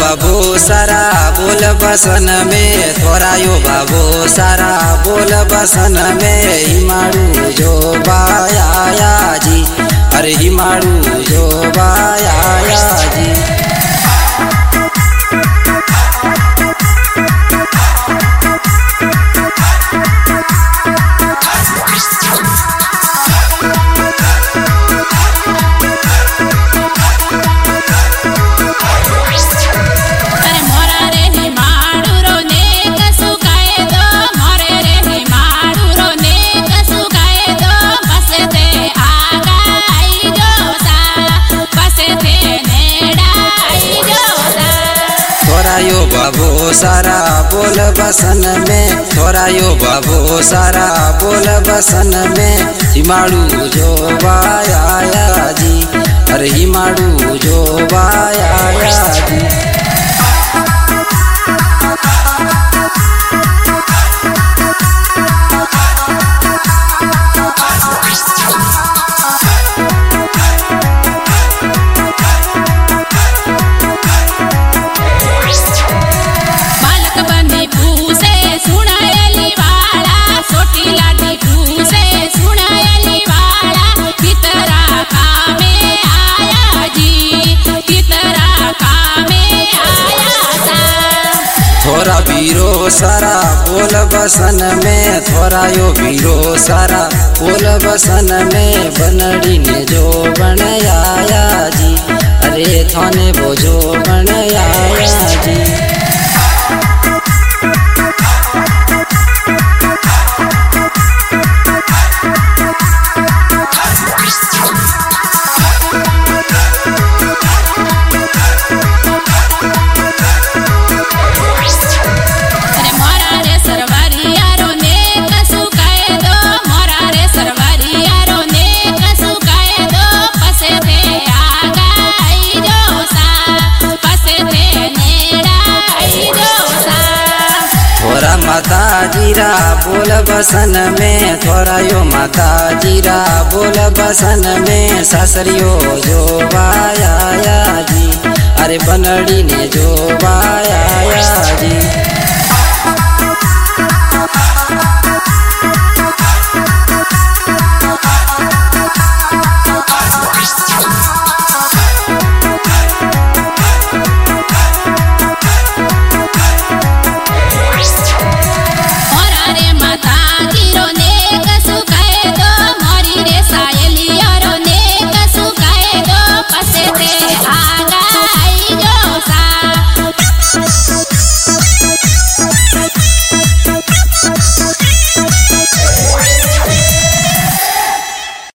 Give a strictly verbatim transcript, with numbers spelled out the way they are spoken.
बाबू सारा बोल बसन में थोरायो बाबू सारा बोल बसन में हिमाड़ू जो बाया जी अरे हिमाड़ू जो बाया जी थोरायो बाबू सारा बोल बसन में थोरायो बाबू सारा बोल बसन में हिमाड़ू जो बाया जी अरे हिमाड़ू जो बाया जी थोरा वीरो सारा बोल बसन में थोरायो वीरो सारा बोल बसन में बनड़ी ने जो बनाया जी अरे थाने वो जो बनाया जी माता जीरा बोल बसन में थोरायो माता जीरा बोल बसन में सासरियो जो बाया जी अरे बनड़ी ने जो बाया जी।